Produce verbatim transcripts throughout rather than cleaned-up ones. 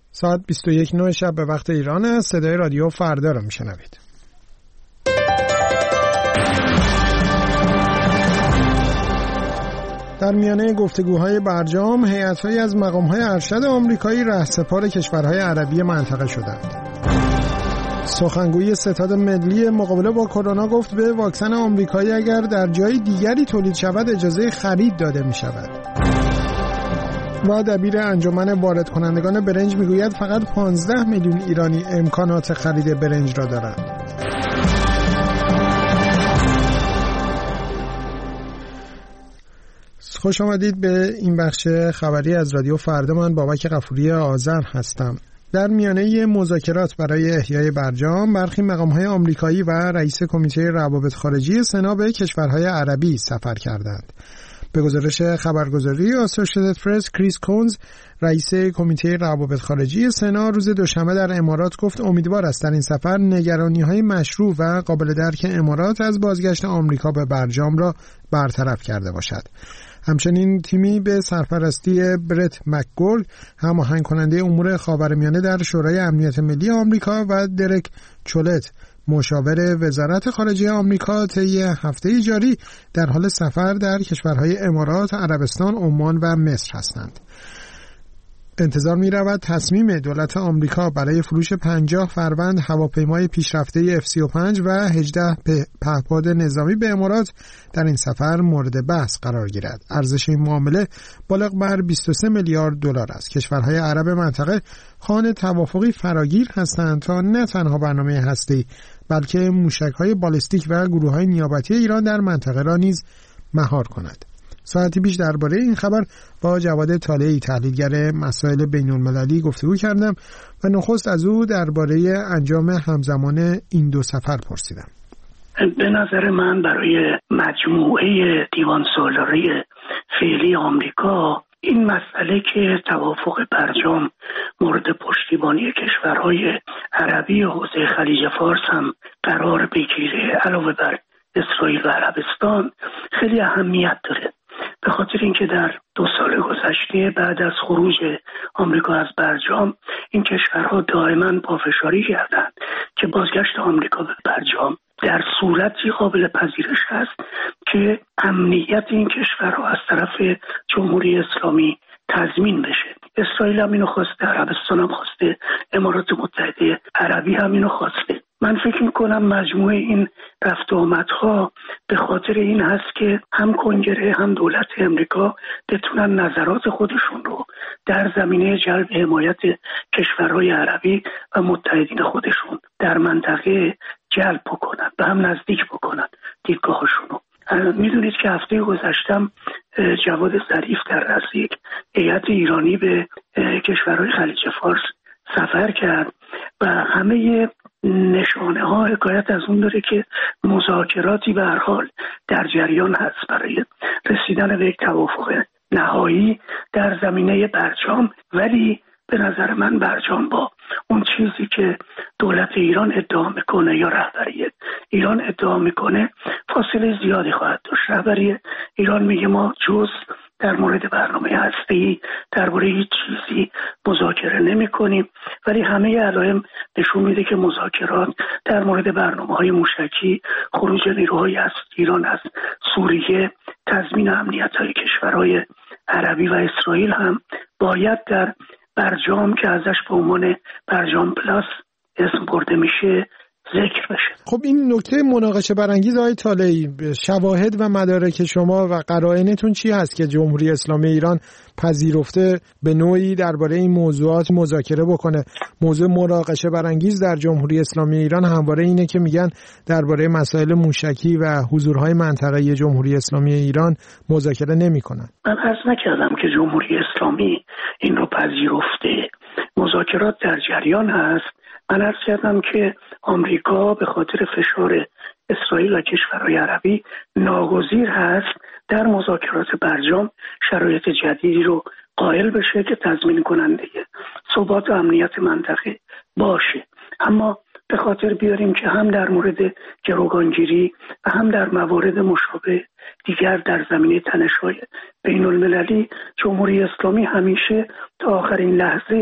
ساعت بیست و یک و نه شب به وقت ایران است. صدای رادیو فردا را میشنوید. در میانه گفتگوهای برجام، هیئت‌هایی از مقام‌های ارشد آمریکایی رهسپار کشورهای عربی منطقه شدند. سخنگوی ستاد ملی مقابله با کرونا گفت به واکسن آمریکایی اگر در جای دیگری تولید شود اجازه خرید داده می‌شود. و دبیر انجمن وارد کنندگان برنج میگوید فقط پانزده میلیون ایرانی امکانات خرید برنج را دارند. خوش آمدید به این بخش خبری از رادیو فردا. من بابک غفوری آذر هستم. در میانه مذاکرات برای احیای برجام، برخی مقام‌های آمریکایی و رئیس کمیته روابط خارجی سنا به کشورهای عربی سفر کردند. به گزارش خبرگزاری آسوشییتد پرس، کریس کونز، رئیس کمیته روابط خارجی سنا، روز دوشنبه در امارات گفت امیدوار است در این سفر نگرانی‌های مشروع و قابل درک امارات از بازگشت آمریکا به برجام را برطرف کرده باشد. همچنین تیمی به سرپرستی برت مکگورگ، هماهنگ کننده امور خاورمیانه در شورای امنیت ملی آمریکا، و درک چولت، مشاور وزارت خارجه آمریکا، طی هفته جاری در حال سفر در کشورهای امارات، عربستان، عمان و مصر هستند. انتظار می رود تصمیم دولت آمریکا برای فروش پنجاه فروند هواپیمای پیشرفته اف سی و پنج و هجده پهپاد نظامی به امارات در این سفر مورد بحث قرار گیرد. ارزش این معامله بالغ بر بیست و سه میلیارد دلار است. کشورهای عرب منطقه خوان توافقی فراگیر هستند تا نه تنها برنامه هسته‌ای بلکه موشک‌های بالستیک و گروه‌های نیابتی ایران در منطقه را نیز مهار کند. ساعتی پیش درباره این خبر با جواد طالعی، تحلیلگر مسائل بین‌المللی، گفتگو کردم و نخست از او درباره انجام همزمان این دو سفر پرسیدم. به نظر من برای مجموعه دیوان سالاری فعلی آمریکا این مسئله که توافق برجام مورد پشتیبانی کشورهای عربی حوزه خلیج فارس هم قرار بگیره علاوه بر اسرائیل و عربستان خیلی اهمیت داره، به خاطر اینکه در دو سال گذشته بعد از خروج آمریکا از برجام این کشورها دائما پافشاری کردند که بازگشت آمریکا به برجام در صورتی قابل پذیرش است که امنیت این کشورها از طرف جمهوری اسلامی تضمین بشه. اسرائیل هم اینو خواسته، عربستان هم خواسته، امارات متحده عربی هم اینو خواسته. من فکر میکنم مجموعه این رفت و آمدها به خاطر این هست که هم کنگره هم دولت امریکا بتونن نظرات خودشون رو در زمینه جلب حمایت کشورهای عربی و متحدین خودشون در منطقه جلب بکنن، به هم نزدیک بکنن دیدگاهشون رو. میدونید که هفته گذشتم جواد ظریف در رأس یک هیئت ایرانی به کشورهای خلیج فارس سفر کرد و همه نشانه ها حکایت از اون داره که مذاکراتی به هر حال در جریان هست برای رسیدن به یک توافق نهایی در زمینه برجام. ولی به نظر من برجام با اون چیزی که دولت ایران ادعا میکنه یا رهبری ایران ادعا میکنه فاصله زیادی خواهد داشت. رهبری ایران میگه ما جز در مورد برنامه هسته‌ای درباره هیچ چیزی مذاکره نمی‌کنیم، ولی همه علائم نشون میده که مذاکرات در مورد برنامه‌های موشکی، خروج نیروهای از ایران از سوریه، تضمین امنیت‌های کشورهای عربی و اسرائیل هم باید در برجام که ازش به عنوان برجام پلاس اسم برده میشه ذکر بشه. خب این نکته مناقشه برانگیز آقای طالعی، شواهد و مدارک شما و قرائنتون چی هست که جمهوری اسلامی ایران پذیرفته به نوعی درباره این موضوعات مذاکره بکنه؟ موضوع مناقشه برانگیز در جمهوری اسلامی ایران همواره اینه که میگن درباره مسائل موشکی و حضورهای منطقه‌ای جمهوری اسلامی ایران مذاکره نمی‌کنن. من عرض نکردم که جمهوری اسلامی این رو پذیرفته، مذاکرات در جریان هست. من عرض کردم که آمریکا به خاطر فشار اسرائیل و کشورهای عربی ناگزیر هست در مذاکرات برجام شرایط جدیدی رو قائل بشه که تضمین کننده ثبات و امنیت منطقه باشه. اما به خاطر بیاریم که هم در مورد گروگانگیری و هم در موارد مشابه دیگر در زمینه تنش‌های بین المللی جمهوری اسلامی همیشه تا آخرین لحظه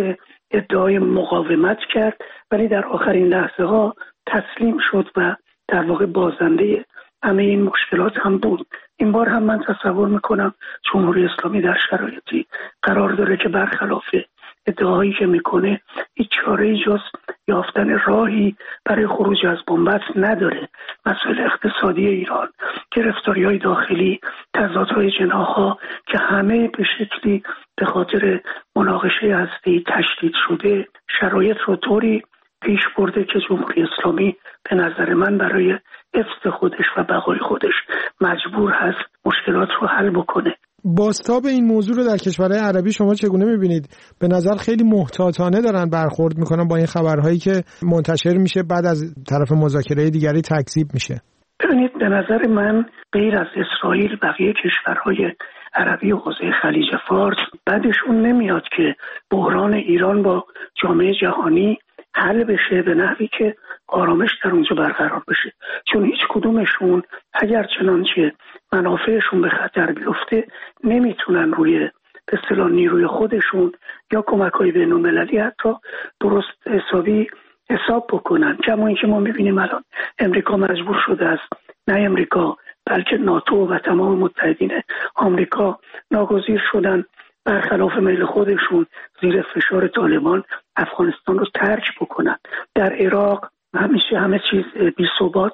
ادعای مقاومت کرد، ولی در آخرین لحظه ها تسلیم شد و در واقع بازنده همه این مشکلات هم بود. این بار هم من تصور میکنم جمهوری اسلامی در شرایطی قرار داره که برخلاف ادعاهایی که میکنه هیچ چاره‌ای جز یافتن راهی برای خروج از بنبست نداره. مسائل اقتصادی ایران، گرفتاری‌های داخلی، تضادهای جناح‌ها که همه به شکلی به خاطر مناقشه هستی تشدید شده، شرایط رو طوری پیش برده که جمهوری اسلامی به نظر من برای حفظ خودش و بقای خودش مجبور هست مشکلات رو حل بکنه. بازتاب این موضوع رو در کشورهای عربی شما چگونه می‌بینید؟ به نظر خیلی محتاطانه دارن برخورد میکنن با این خبرهایی که منتشر میشه بعد از طرف مذاکره دیگری تکذیب میشه. ببینید، به نظر من غیر از اسرائیل بقیه کشورهای عربی و حوزه خلیج فارس بعدشون نمیاد که بحران ایران با جامعه جهانی حل بشه به نحوی که آرامش در اونجا برقرار بشه، چون هیچ کدومشون اگر چنانچه منافعشون به خطر بیفته نمیتونن روی به اصطلاح نیروی خودشون یا کمک‌های بین‌المللی حتی درست حسابی حساب بکنن. کما اینکه ما می‌بینیم الان امریکا مجبور شده است، نه امریکا بلکه ناتو و تمام متحدین آمریکا ناگزیر شدن برخلاف میل خودشون زیر فشار طالبان افغانستان رو ترک بکنن. در عراق همیشه همه چیز بی‌ثبات،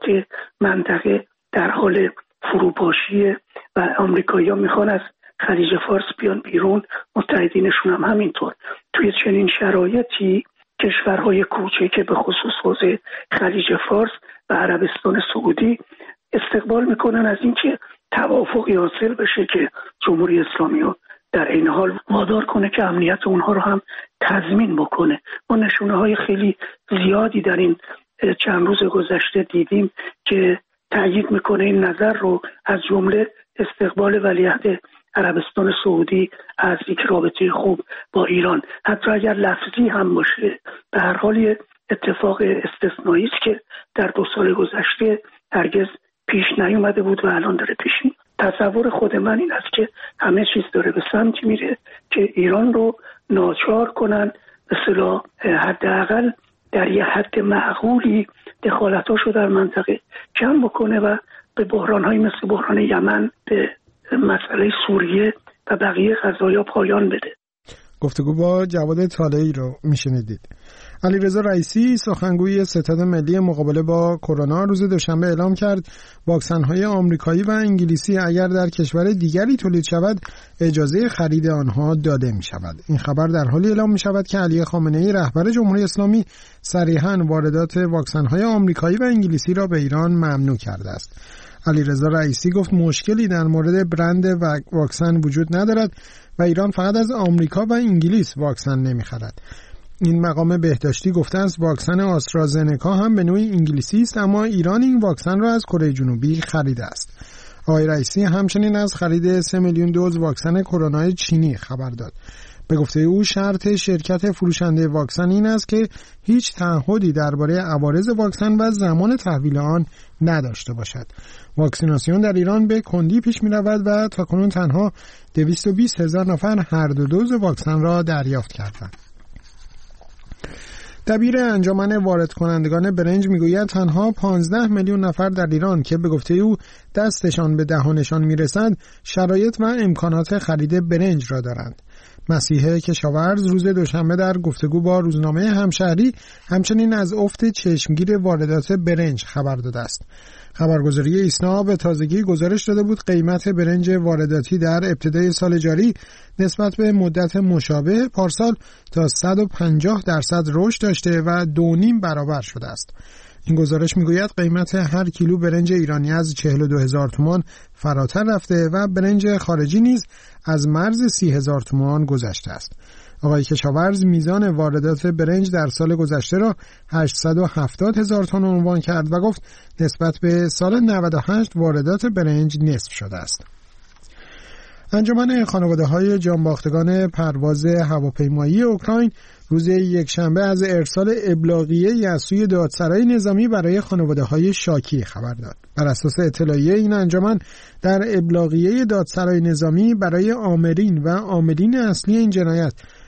منطقه در حال فروپاشیه و آمریکایی‌ها میخوان از خلیج فارس بیان بیرون، متحدینشون هم همینطور. توی چنین شرایطی کشورهای کوچک به خصوص حوزه خلیج فارس و عربستان سعودی استقبال میکنن از اینکه توافقی حاصل بشه که جمهوری اسلامی رو در این حال وادار کنه که امنیت اونها رو هم تضمین بکنه. ما نشونه های خیلی زیادی در این چند روز گذشته دیدیم که تأیید میکنه این نظر رو، از جمله استقبال ولیعهد عربستان سعودی از یک رابطه خوب با ایران، حتی اگر لفظی هم باشه به هر حال اتفاق استثنایی است که در دو سال گذشته هرگز پیش نیومده بود و الان داره پیش میاد. تصور خود من این است که همه چیز داره به سمتی میره که ایران رو ناچار کنن به اصطلاح حداقل در یه حد معقولی دخالتاشو در منطقه کم بکنه و به بحران‌های مثل بحران یمن، به مسئله سوریه و بقیه قضایا پایان بده. گفتگو با جواد طالعی رو میشنیدید. علیرضا رئیسی سخنگوی ستاد ملی مقابله با کرونا روز دوشنبه اعلام کرد واکسن‌های آمریکایی و انگلیسی اگر در کشور دیگری تولید شود اجازه خرید آنها داده می‌شود. این خبر در حالی اعلام می‌شود که علی خامنه‌ای رهبر جمهوری اسلامی صریحاً واردات واکسن‌های آمریکایی و انگلیسی را به ایران ممنوع کرده است. علیرضا رئیسی گفت مشکلی در مورد برند واکسن وجود ندارد و ایران فقط از آمریکا و انگلیس واکسن نمی‌خرد. این مقام بهداشتی گفته است واکسن آسترازنکا هم به نوعی انگلیسی است، اما ایران این واکسن را از کره جنوبی خریده است. آقای رئیسی همچنین از خرید سه میلیون دوز واکسن کرونا چینی خبر داد. به گفته او شرط شرکت فروشنده واکسن این است که هیچ تعهدی درباره عوارض واکسن و زمان تحویل آن نداشته باشد. واکسیناسیون در ایران به کندی پیش می رود و تاکنون تنها دویست و بیست هزار نفر هر دو دوز واکسن را دریافت کردند. دبیر انجمن وارد کنندگان برنج میگوید تنها پانزده میلیون نفر در ایران که به گفته او دستشان به دهانشان میرسد شرایط و امکانات خرید برنج را دارند. مسیحه کشاورز روز دوشنبه در گفتگو با روزنامه همشهری همچنین از افت چشمگیر واردات برنج خبر داده است. خبرگزاری ایسنا به تازگی گزارش داده بود قیمت برنج وارداتی در ابتدای سال جاری نسبت به مدت مشابه پارسال تا صد و پنجاه درصد رشد داشته و دو نیم برابر شده است. این گزارش میگوید قیمت هر کیلو برنج ایرانی از چهل و دو هزار تومان فراتر رفته و برنج خارجی نیز از مرز سی هزار تومان گذشته است. آقای کشاورز میزان واردات برنج در سال گذشته را هشتصد و هفتاد هزار تن عنوان کرد و گفت نسبت به سال نود و هشت واردات برنج نصف شده است. انجمن خانواده‌های جانباختگان پرواز هواپیمایی اوکراین روز یکشنبه از ارسال ابلاغیه‌ای از سوی دادسرای نظامی برای خانواده‌های شاکی خبر داد. بر اساس اطلاعیه این انجمن در ابلاغیه دادسرای نظامی برای آمرین و عاملین اصلی این جنایت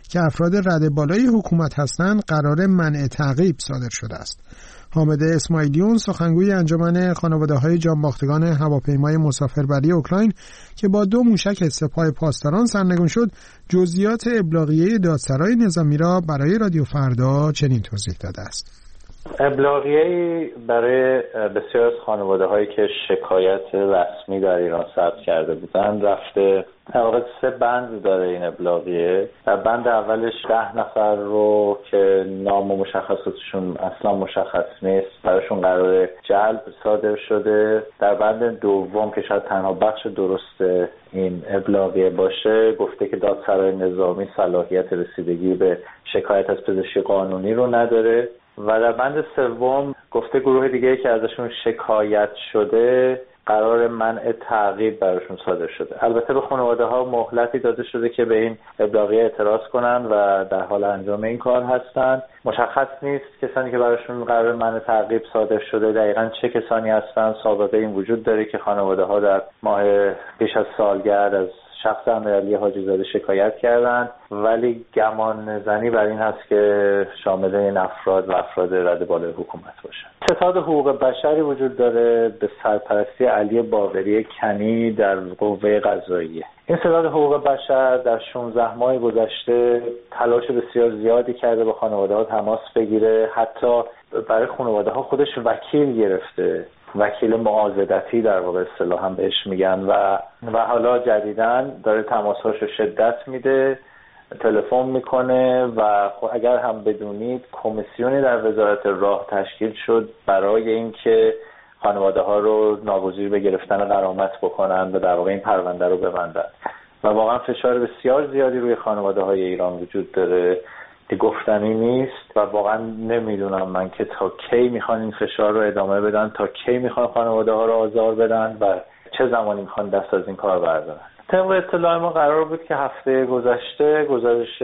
که افراد رده بالای حکومت هستند قرار منع تعقیب صادر شده است. حامد اسماعیلیون سخنگوی انجمن خانواده‌های جانباختگان هواپیمای مسافربری اوکراین که با دو موشک سپاه پاسداران سرنگون شد، جزئیات ابلاغیه دادسرای نظامی را برای رادیو فردا چنین توضیح داده است. ابلاغیه‌ای برای بسیار از خانواده‌هایی که شکایت رسمی در ایران ثبت کرده بودند رفته. در واقع سه بند داره این ابلاغیه. در بند اولش ده نفر رو که نام و مشخصاتشون اصلا مشخص نیست براشون قرار جلب صادر شده. در بند دوم که شاید تنها بخش درست این ابلاغیه باشه گفته که دادسرای نظامی صلاحیت رسیدگی به شکایت از پزشکی قانونی رو نداره. و در بند سوم گفته گروه دیگه که ازشون شکایت شده قرار منع تعقیب براشون صادر شده. البته به خانواده ها مهلتی داده شده که به این ابلاغیه اعتراض کنن و در حال انجام این کار هستن. مشخص نیست کسانی که براشون قرار منع تعقیب صادر شده دقیقاً چه کسانی هستن. سابقه این وجود داره که خانواده ها در ماه پیش از سالگرد از شخص امیرعلی حاجی زاده شکایت کردند، ولی گمان زنی بر این هست که شامل این افراد و افراد رده بالای حکومت باشند. ستاد حقوق بشری وجود داره به سرپرستی علی باقری کنی در قوه قضاییه. این ستاد حقوق بشر در شانزده ماه گذشته تلاش بسیار زیادی کرده با خانواده ها تماس بگیره، حتی برای خانواده ها خودش وکیل گرفته، وکیل معاضدتی در واقع اصطلاحاً بهش میگن و و حالا جدیداً داره تماسهاش رو شدت میده، تلفن میکنه و اگر هم بدونید کمیسیونی در وزارت راه تشکیل شد برای اینکه خانواده ها رو ناگزیر به گرفتن غرامت بکنن و در واقع این پرونده رو ببندن و واقعا فشار بسیار زیادی روی خانواده های ایران وجود داره که گفتنی نیست و واقعا نمیدونم من که تا کی میخوان این فشار رو ادامه بدن، تا کی میخوان خانواده ها رو آزار بدن و چه زمانی میخوان دست از این کار بردارن. طبق اطلاع ما قرار بود که هفته گذشته گزارش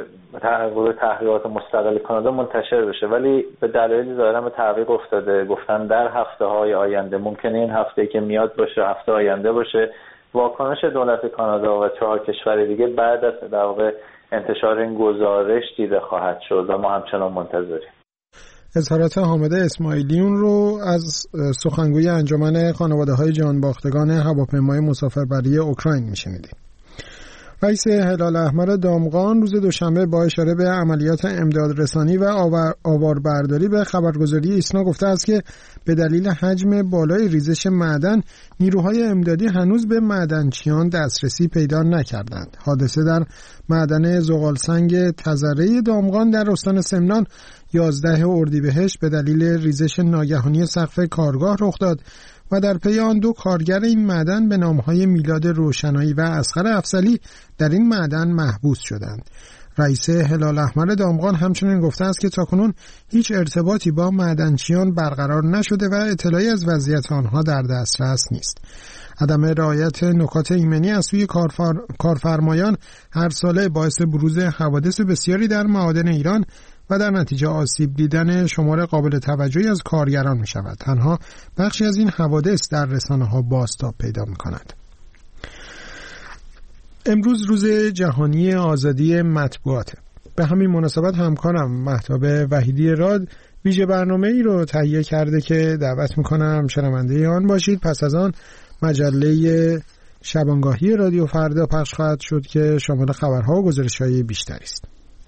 تحقیقات مستقل کانادا منتشر بشه، ولی به دلایلی ظاهرا به تعویق افتاده. گفتن در هفته های آینده، ممکنه این هفته که میاد باشه، هفته آینده باشه. واکنش دولت کانادا و چهار کشور دیگه بعد از در واقع انتشار این گزارش دیده خواهد شد و ما همچنان منتظریم. اظهارات حامد اسماعیلیون رو از سخنگوی انجمن خانواده‌های جانباختگان هواپیمای مسافربری اوکراین میشنیدیم. رئیس هلال احمر دامغان روز دوشنبه با اشاره به عملیات امدادرسانی و آواربرداری به خبرگزاری ایسنا گفته است که به دلیل حجم بالای ریزش معدن نیروهای امدادی هنوز به معدنچیان دسترسی پیدا نکردند. حادثه در معدن زغالسنگ تزره دامغان در استان سمنان یازده اردیبهشت به دلیل ریزش ناگهانی سقف کارگاه رخ داد و در پی آن دو کارگر این معدن به نامهای میلاد روشنایی و اصغر افضلی در این معدن محبوس شدند. رئیس هلال احمر دامغان همچنین گفته است که تاکنون هیچ ارتباطی با معدنچیان برقرار نشده و اطلاعی از وضعیت آنها در دسترس نیست. عدم رعایت نکات ایمنی از سوی کارفر... کارفرمایان هر ساله باعث بروز حوادث بسیاری در معادن ایران و در نتیجه آسیب دیدن شمار قابل توجهی از کارگران می شود. تنها بخشی از این حوادث در رسانه ها بازتاب پیدا می کند. امروز روز جهانی آزادی مطبوعات. به همین مناسبت همکارم مهتاب وحیدی راد ویژه برنامه ای رو تهیه کرده که دعوت می کنم شنونده آن باشید. پس از آن مجله شبانگاهی رادیو فردا پخش خواهد شد که شامل خبرها و گزارش‌های بیشتری است.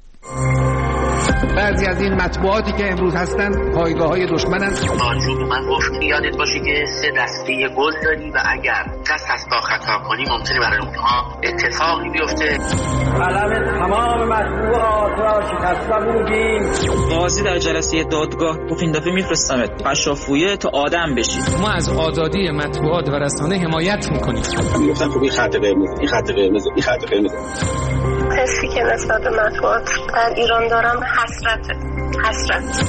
بعضی از این مطبوعاتی که امروز هستن پایگاه‌های دشمنن. آنجور من گفت یادت باشه که سه دسته گل داری و اگر دست از پا خطا کنی ممکنه برای اونها اتفاقی بیفته. قلم تمام مطبوعات را شکسته بودیم. قاضی در جلسه دادگاه گفت این دفعه میفرستمت قشافویه تا آدم بشی. ما از آزادی مطبوعات و رسانه حمایت میکنیم. میگفتن خب این خط قرمز، این خط قرمز، این خط قرمز. حسی که نسبت به مطبوعات در ایران دارم حسرت حسرت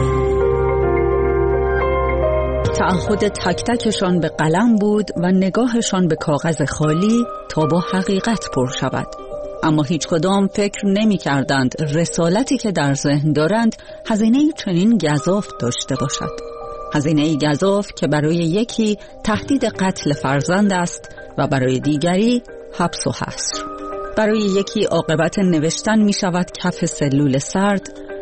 تعهد تک تکشان به قلم بود و نگاهشان به کاغذ خالی تا با حقیقت پر شود، اما هیچ کدام فکر نمی کردند رسالتی که در ذهن دارند هزینه چنین گزاف داشته باشد. هزینه گزاف که برای یکی تهدید قتل فرزند است و برای دیگری حبس و حصر. برای یکی عاقبت نوشتن می شود کف سلول سرد،